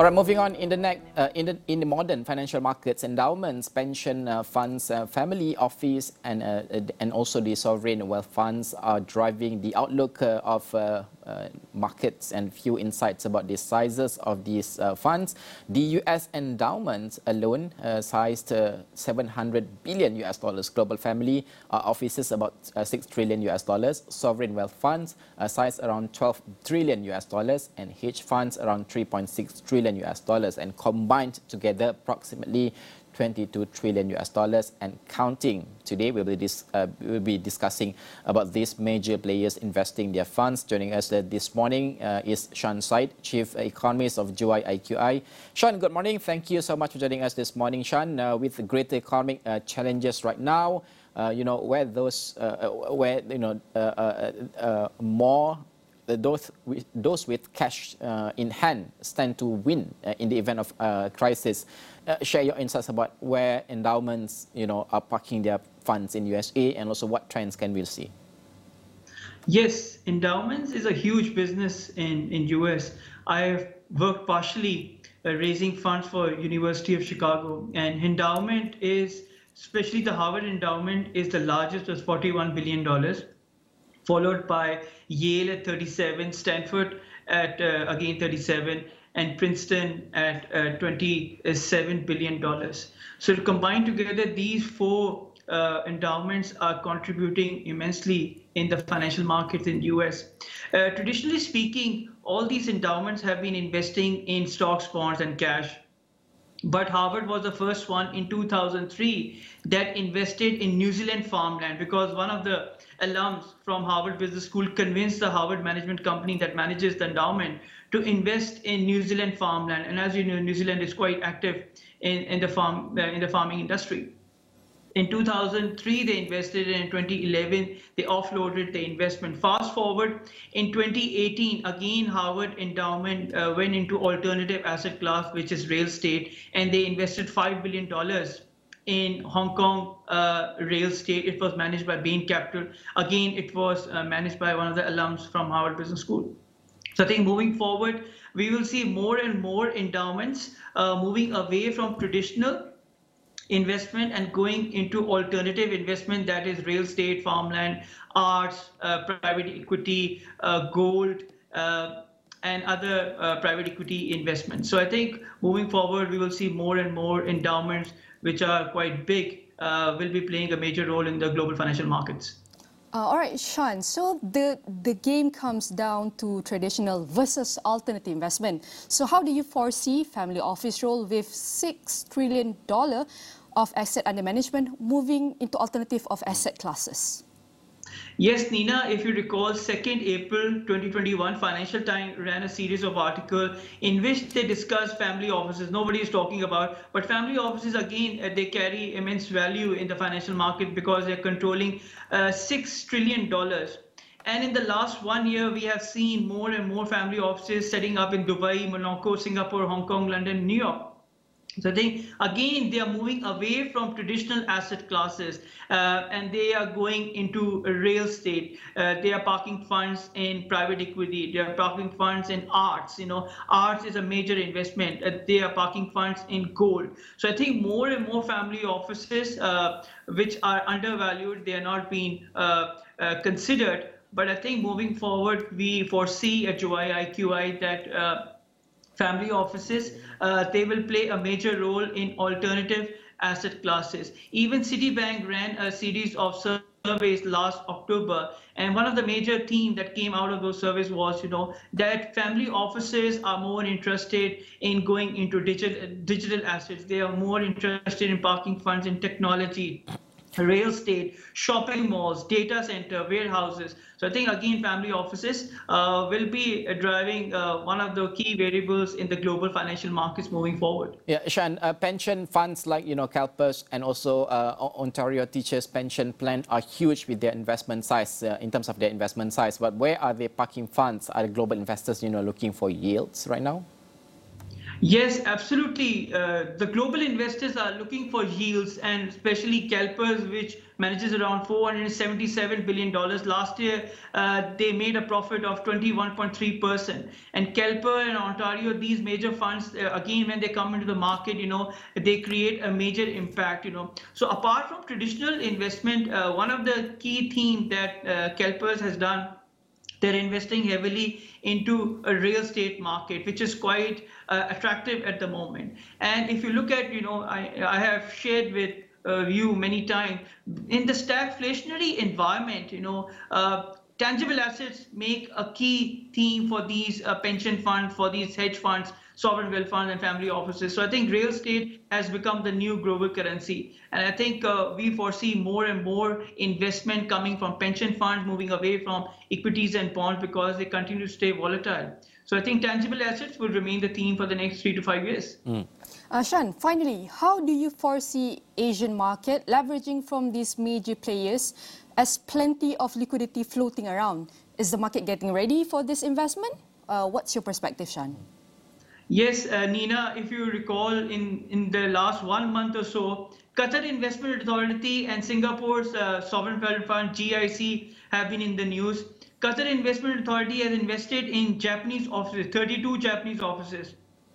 All right, moving on. In the modern financial markets, endowments, pension funds, family office, and also the sovereign wealth funds are driving the outlook of markets, and few insights about the sizes of these funds. The U.S. endowments alone sized $700 billion US. Global family offices about $6 trillion US. Sovereign wealth funds sized around $12 trillion US, and hedge funds around $3.6 trillion US, and combined together approximately $22 trillion US and counting. Today we'll be discussing about these major players investing their funds. Joining us this morning is Sean Syed, Chief Economist of Jiwai IQI. Sean, good morning. Thank you so much for joining us this morning, Sean. With greater economic challenges right now, those with cash in hand stand to win in the event of crisis. Share your insights about where endowments, are parking their funds in USA, and also what trends can we see? Yes, endowments is a huge business in US. I've worked partially raising funds for University of Chicago, and endowment is, especially the Harvard endowment, is the largest with $41 billion. Followed by Yale at 37, Stanford at again 37, and Princeton at $27 billion. So to combine together, these four endowments are contributing immensely in the financial markets in the US. Traditionally speaking, all these endowments have been investing in stocks, bonds, and cash. But Harvard was the first one in 2003 that invested in New Zealand farmland, because one of the alums from Harvard Business School convinced the Harvard management company that manages the endowment to invest in New Zealand farmland. And as you know, New Zealand is quite active in the farming industry. In 2003, they invested, and in 2011, they offloaded the investment. Fast forward, in 2018, again, Harvard Endowment went into alternative asset class, which is real estate, and they invested $5 billion in Hong Kong real estate. It was managed by Bain Capital. Again, it was managed by one of the alums from Harvard Business School. So I think moving forward, we will see more and more endowments moving away from traditional investment and going into alternative investment, that is real estate, farmland, arts, private equity, gold, and other private equity investments. So I think moving forward, we will see more and more endowments, which are quite big, will be playing a major role in the global financial markets. All right, Sean, so the game comes down to traditional versus alternative investment. So how do you foresee family office role with $6 trillion of asset under management moving into alternative of asset classes? Yes, Nina, if you recall, 2nd April 2021, Financial Times ran a series of articles in which they discussed family offices. Nobody is talking about, but family offices, again, they carry immense value in the financial market because they're controlling $6 trillion. And in the last 1 year, we have seen more and more family offices setting up in Dubai, Monaco, Singapore, Hong Kong, London, New York. So I think, again, they are moving away from traditional asset classes and they are going into real estate. They are parking funds in private equity. They are parking funds in arts. Arts is a major investment. They are parking funds in gold. So I think more and more family offices, which are undervalued, they are not being considered. But I think moving forward, we foresee at Jiwai IQI that family offices, they will play a major role in alternative asset classes. Even Citibank ran a series of surveys last October, and one of the major themes that came out of those surveys was, that family offices are more interested in going into digital assets. They are more interested in parking funds in technology, real estate, shopping malls, data center, warehouses. So I think, again, family offices will be driving one of the key variables in the global financial markets moving forward. Yeah, Sean, pension funds like, CalPERS and also Ontario Teachers Pension Plan are huge with their investment size, in terms of their investment size. But where are they parking funds? Are the global investors, looking for yields right now? Yes, absolutely. The global investors are looking for yields, and especially CalPERS, which manages around $477 billion. Last year, they made a profit of 21.3%. And CalPER and Ontario, these major funds, again, when they come into the market, they create a major impact. So apart from traditional investment, one of the key themes that CalPERS has done, they're investing heavily into a real estate market, which is quite attractive at the moment. And if you look at, I have shared with you many times, in the stagflationary environment, tangible assets make a key theme for these pension funds, for these hedge funds, sovereign wealth funds, and family offices. So I think real estate has become the new global currency. And I think we foresee more and more investment coming from pension funds, moving away from equities and bonds because they continue to stay volatile. So I think tangible assets will remain the theme for the next 3 to 5 years. Shan, finally, how do you foresee Asian market leveraging from these major players as plenty of liquidity floating around? Is the market getting ready for this investment? What's your perspective, Shan? Yes, Nina, if you recall, in the last 1 month or so, Qatar Investment Authority and Singapore's sovereign wealth fund, GIC, have been in the news. Qatar Investment Authority has invested in Japanese offices, 32 Japanese offices.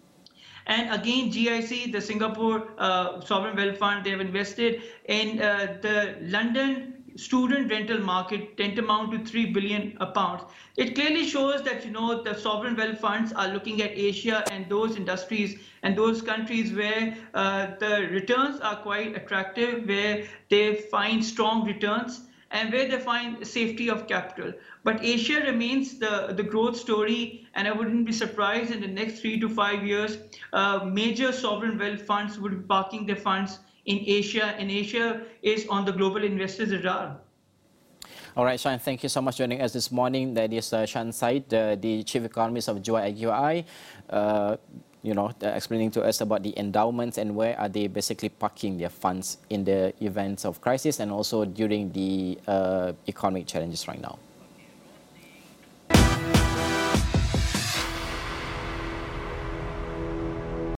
And again, GIC, the Singapore Sovereign Wealth Fund, they have invested in the London student rental market, tantamount to £3 billion. It clearly shows that, the sovereign wealth funds are looking at Asia and those industries and those countries where the returns are quite attractive, where they find strong returns, and where they find safety of capital. But Asia remains the growth story, and I wouldn't be surprised in the next 3 to 5 years, major sovereign wealth funds would be parking their funds in Asia, and Asia is on the global investors' radar. All right, Shan, thank you so much for joining us this morning. That is Shan Said, the Chief Economist of JOI IQI, explaining to us about the endowments and where are they basically parking their funds in the events of crisis and also during the economic challenges right now.